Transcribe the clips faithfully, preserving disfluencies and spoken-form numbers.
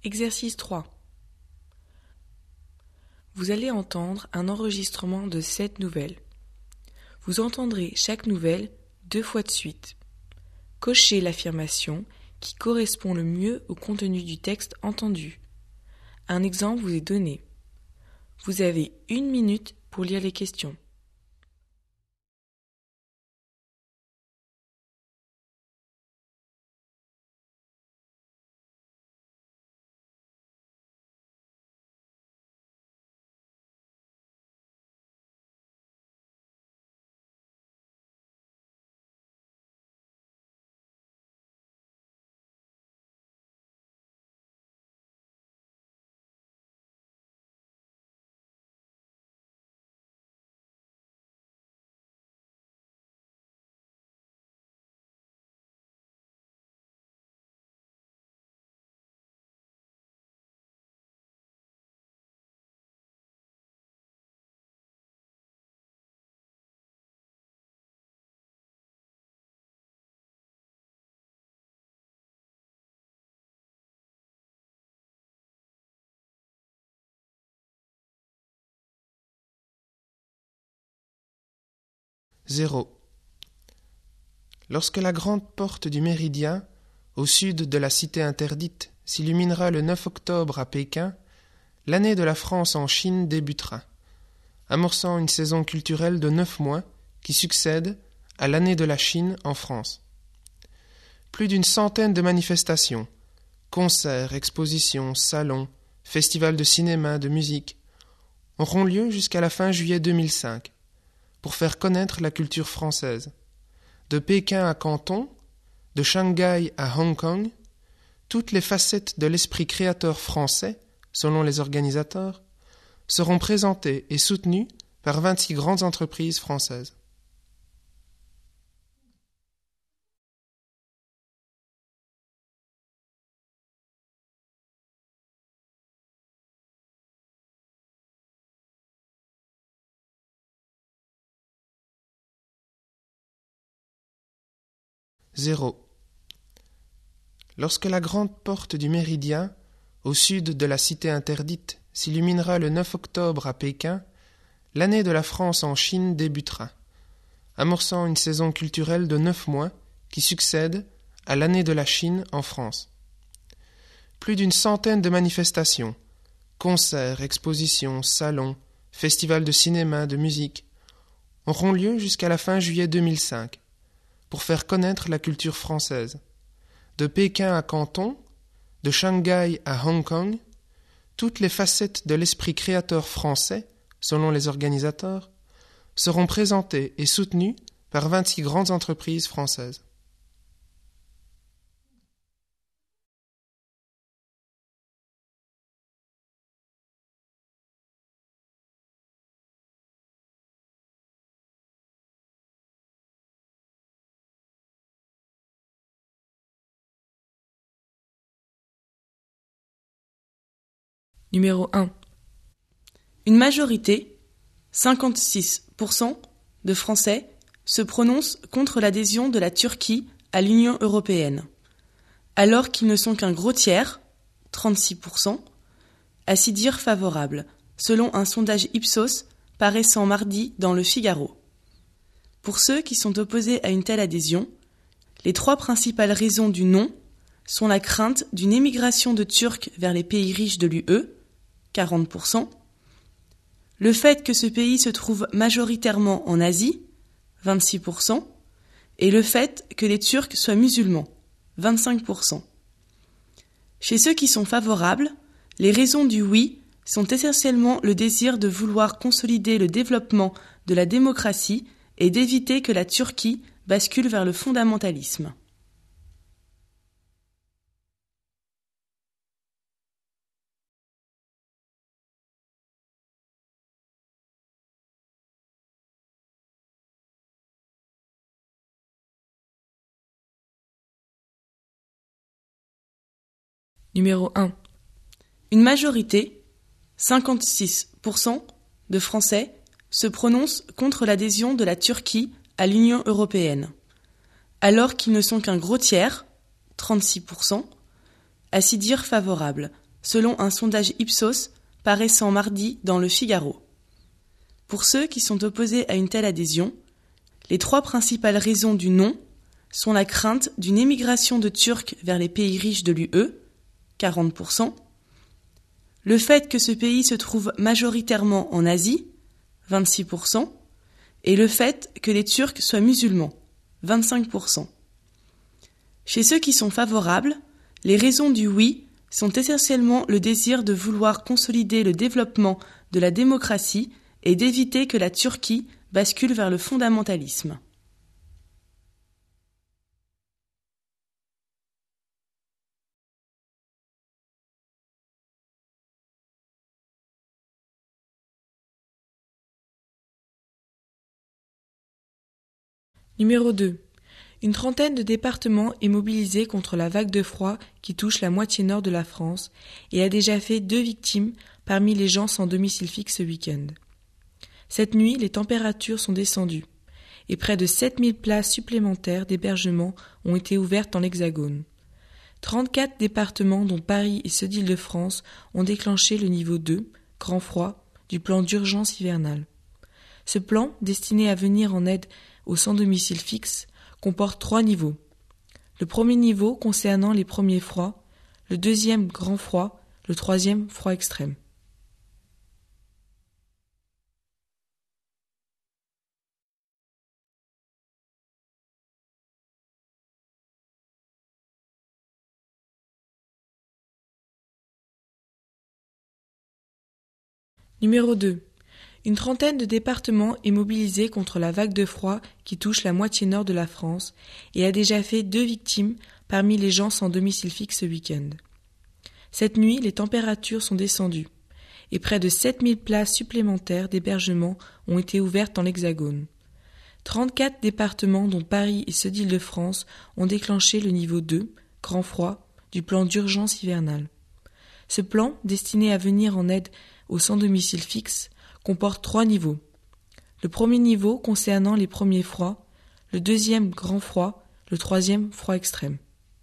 Exercice trois. Vous allez entendre un enregistrement de sept nouvelles. Vous entendrez chaque nouvelle deux fois de suite. Cochez l'affirmation qui correspond le mieux au contenu du texte entendu. Un exemple vous est donné. Vous avez une minute pour lire les questions. zéro. Lorsque la grande porte du Méridien, au sud de la cité interdite, s'illuminera le neuf octobre à Pékin, l'année de la France en Chine débutera, amorçant une saison culturelle de neuf mois qui succède à l'année de la Chine en France. Plus d'une centaine de manifestations, concerts, expositions, salons, festivals de cinéma, de musique, auront lieu jusqu'à la fin juillet deux mille cinq, pour faire connaître la culture française. De Pékin à Canton, de Shanghai à Hong Kong, toutes les facettes de l'esprit créateur français, selon les organisateurs, seront présentées et soutenues par vingt-six grandes entreprises françaises. zéro. Lorsque la grande porte du Méridien, au sud de la cité interdite, s'illuminera le neuf octobre à Pékin, l'année de la France en Chine débutera, amorçant une saison culturelle de neuf mois qui succède à l'année de la Chine en France. Plus d'une centaine de manifestations, concerts, expositions, salons, festivals de cinéma, de musique, auront lieu jusqu'à la fin juillet deux mille cinq, pour faire connaître la culture française. De Pékin à Canton, de Shanghai à Hong Kong, toutes les facettes de l'esprit créateur français, selon les organisateurs, seront présentées et soutenues par vingt-six grandes entreprises françaises. Numéro un. Une majorité, cinquante-six pour cent de Français, se prononcent contre l'adhésion de la Turquie à l'Union européenne, alors qu'ils ne sont qu'un gros tiers, trente-six pour cent, à s'y dire favorable, selon un sondage Ipsos paraissant mardi dans Le Figaro. Pour ceux qui sont opposés à une telle adhésion, les trois principales raisons du non sont la crainte d'une émigration de Turcs vers les pays riches de l'U E, quarante pour cent, le fait que ce pays se trouve majoritairement en Asie, vingt-six pour cent, et le fait que les Turcs soient musulmans, vingt-cinq pour cent. Chez ceux qui sont favorables, les raisons du oui sont essentiellement le désir de vouloir consolider le développement de la démocratie et d'éviter que la Turquie bascule vers le fondamentalisme. Numéro un. Une majorité, cinquante-six pour cent de Français, se prononcent contre l'adhésion de la Turquie à l'Union européenne, alors qu'ils ne sont qu'un gros tiers, trente-six pour cent, à s'y dire favorable, selon un sondage Ipsos paraissant mardi dans Le Figaro. Pour ceux qui sont opposés à une telle adhésion, les trois principales raisons du non sont la crainte d'une émigration de Turcs vers les pays riches de l'U E, quarante pour cent, le fait que ce pays se trouve majoritairement en Asie, vingt-six pour cent, et le fait que les Turcs soient musulmans, vingt-cinq pour cent. Chez ceux qui sont favorables, les raisons du oui sont essentiellement le désir de vouloir consolider le développement de la démocratie et d'éviter que la Turquie bascule vers le fondamentalisme. Numéro deux. Une trentaine de départements est mobilisée contre la vague de froid qui touche la moitié nord de la France et a déjà fait deux victimes parmi les gens sans domicile fixe ce week-end. Cette nuit, les températures sont descendues et près de sept mille places supplémentaires d'hébergement ont été ouvertes dans l'Hexagone. trente-quatre départements, dont Paris et ceux d'Île-de-France, ont déclenché le niveau deux, grand froid, du plan d'urgence hivernale. Ce plan, destiné à venir en aide aux sans-domicile fixe, comporte trois niveaux. Le premier niveau concernant les premiers froids, le deuxième grand froid, le troisième froid extrême. Numéro deux. Une trentaine de départements est mobilisée contre la vague de froid qui touche la moitié nord de la France et a déjà fait deux victimes parmi les gens sans domicile fixe ce week-end. Cette nuit, les températures sont descendues et près de sept mille places supplémentaires d'hébergement ont été ouvertes dans l'Hexagone. trente-quatre départements, dont Paris et ceux d'Île-de-France, ont déclenché le niveau deux, grand froid, du plan d'urgence hivernale. Ce plan, destiné à venir en aide aux sans-domicile fixe, comporte trois niveaux. Le premier niveau concernant les premiers froids, le deuxième grand froid, le troisième froid extrême.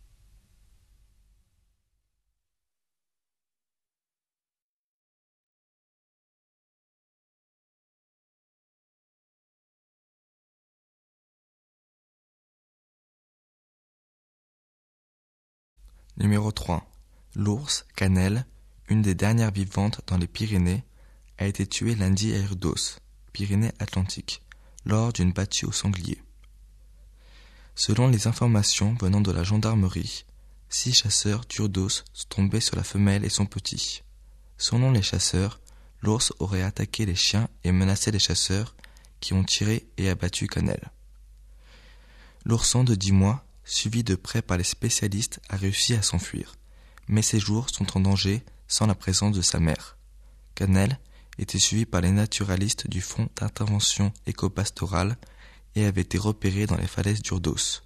Numéro trois. L'ours, Cannelle, une des dernières vivantes dans les Pyrénées, a été tuée lundi à Urdos, Pyrénées-Atlantiques, lors d'une battue au sanglier. Selon les informations venant de la gendarmerie, six chasseurs d'Urdos sont tombés sur la femelle et son petit. Selon les chasseurs, l'ours aurait attaqué les chiens et menacé les chasseurs qui ont tiré et abattu Cannelle. L'ourson de dix mois, suivi de près par les spécialistes, a réussi à s'enfuir, mais ses jours sont en danger sans la présence de sa mère. Cannelle était suivi par les naturalistes du Fonds d'intervention éco-pastorale et avait été repéré dans les falaises d'Urdos.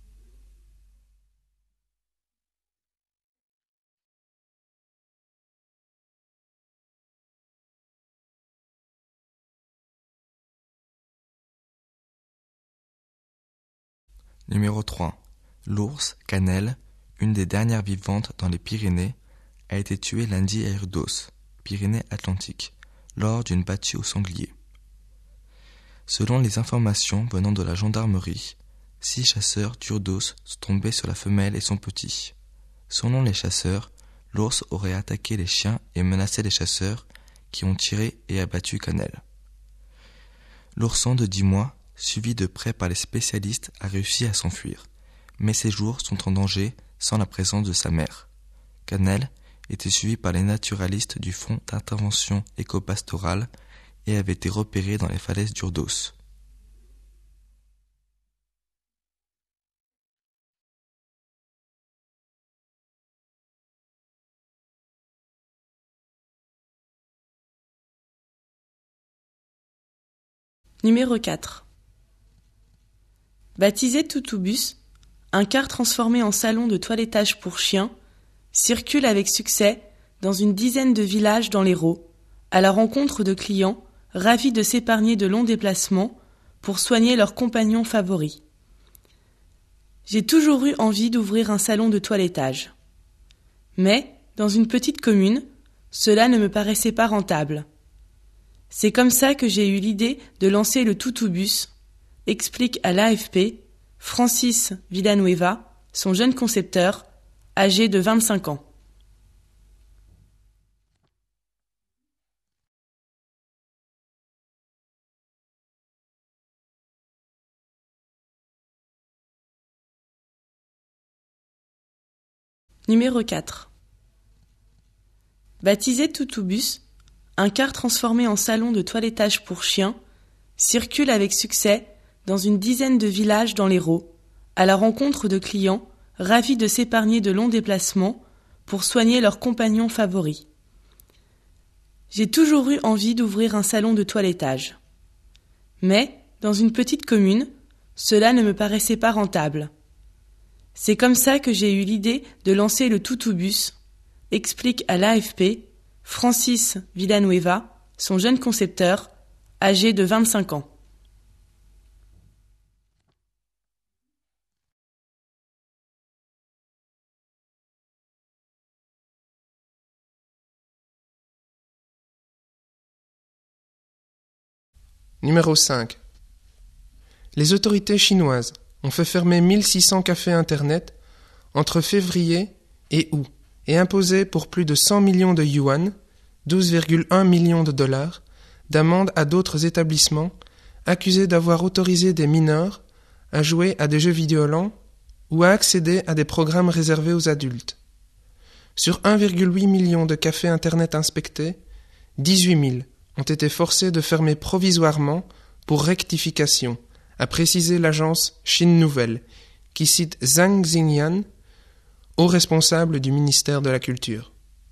Numéro trois. L'ours, Cannelle, une des dernières vivantes dans les Pyrénées, a été tuée lundi à Urdos, Pyrénées-Atlantiques, lors d'une battue au sanglier. Selon les informations venant de la gendarmerie, six chasseurs d'Urdos sont tombés sur la femelle et son petit. Selon les chasseurs, l'ours aurait attaqué les chiens et menacé les chasseurs qui ont tiré et abattu Cannelle. L'ourson de dix mois, suivi de près par les spécialistes, a réussi à s'enfuir, mais ses jours sont en danger sans la présence de sa mère. Cannelle était suivi par les naturalistes du Fonds d'intervention éco-pastorale et avait été repéré dans les falaises d'Urdos. Numéro quatre. Baptisé Toutoubus, un car transformé en salon de toilettage pour chiens circule avec succès dans une dizaine de villages dans l'Hérault, à la rencontre de clients ravis de s'épargner de longs déplacements pour soigner leurs compagnons favoris. J'ai toujours eu envie d'ouvrir un salon de toilettage. Mais dans une petite commune, cela ne me paraissait pas rentable. C'est comme ça que j'ai eu l'idée de lancer le Toutoubus, explique à l'A F P Francis Villanueva, son jeune concepteur, âgé de vingt-cinq ans. Numéro quatre. Baptisé Toutoubus, un car transformé en salon de toilettage pour chiens circule avec succès dans une dizaine de villages dans l'Hérault, à la rencontre de clients ravis de s'épargner de longs déplacements pour soigner leurs compagnons favoris. J'ai toujours eu envie d'ouvrir un salon de toilettage. Mais, dans une petite commune, cela ne me paraissait pas rentable. C'est comme ça que j'ai eu l'idée de lancer le Toutoubus, explique à l'A F P Francis Villanueva, son jeune concepteur, âgé de vingt-cinq ans. Numéro cinq. Les autorités chinoises ont fait fermer mille six cents cafés Internet entre février et août et imposé pour plus de cent millions de yuan, douze virgule un millions de dollars, d'amende à d'autres établissements accusés d'avoir autorisé des mineurs à jouer à des jeux violents ou à accéder à des programmes réservés aux adultes. Sur un virgule huit million de cafés Internet inspectés, dix-huit mille ont été forcés de fermer provisoirement pour rectification, a précisé l'agence Chine Nouvelle, qui cite Zhang Xingyan, haut responsable du ministère de la Culture.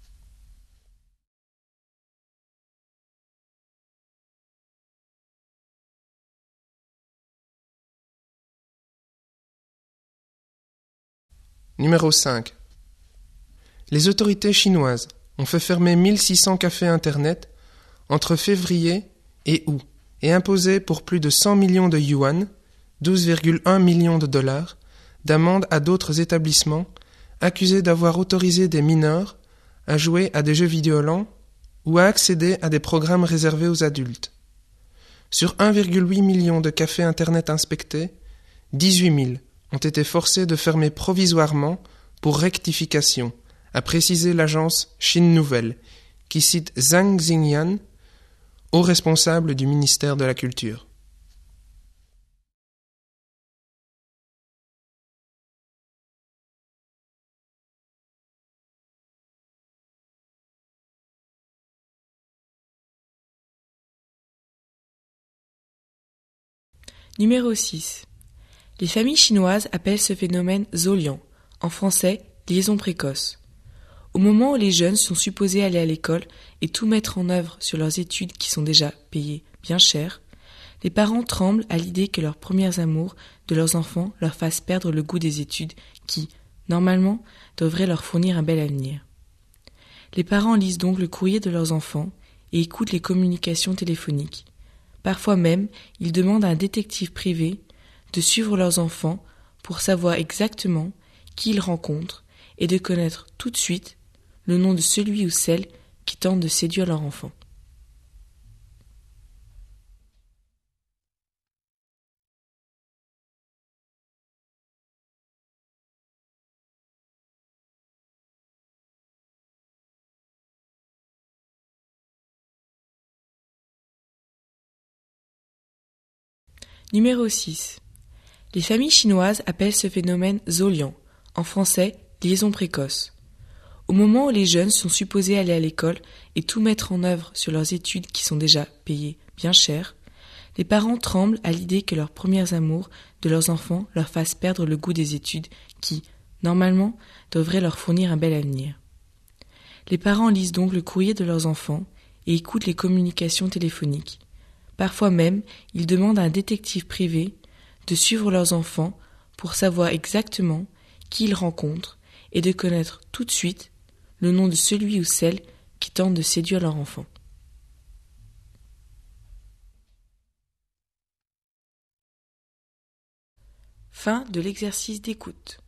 Numéro cinq. Les autorités chinoises ont fait fermer mille six cents cafés Internet entre février et août et imposé pour plus de cent millions de yuan, douze virgule un millions de dollars, d'amende à d'autres établissements accusés d'avoir autorisé des mineurs à jouer à des jeux violents ou à accéder à des programmes réservés aux adultes. Sur un virgule huit million de cafés Internet inspectés, dix-huit mille ont été forcés de fermer provisoirement pour rectification, a précisé l'agence Chine Nouvelle, qui cite Zhang Xingyan, haut responsable du ministère de la Culture. Numéro six. Les familles chinoises appellent ce phénomène Zolian, en français liaison précoce. Au moment où les jeunes sont supposés aller à l'école et tout mettre en œuvre sur leurs études qui sont déjà payées bien cher, les parents tremblent à l'idée que leurs premiers amours de leurs enfants leur fassent perdre le goût des études qui, normalement, devraient leur fournir un bel avenir. Les parents lisent donc le courrier de leurs enfants et écoutent les communications téléphoniques. Parfois même, ils demandent à un détective privé de suivre leurs enfants pour savoir exactement qui ils rencontrent et de connaître tout de suite le nom de celui ou celle qui tente de séduire leur enfant. Numéro six. Les familles chinoises appellent ce phénomène Zolian, en français liaison précoce. Au moment où les jeunes sont supposés aller à l'école et tout mettre en œuvre sur leurs études qui sont déjà payées bien cher, les parents tremblent à l'idée que leurs premiers amours de leurs enfants leur fassent perdre le goût des études qui, normalement, devraient leur fournir un bel avenir. Les parents lisent donc le courrier de leurs enfants et écoutent les communications téléphoniques. Parfois même, ils demandent à un détective privé de suivre leurs enfants pour savoir exactement qui ils rencontrent et de connaître tout de suite le nom de celui ou celle qui tente de séduire leur enfant. Fin de l'exercice d'écoute.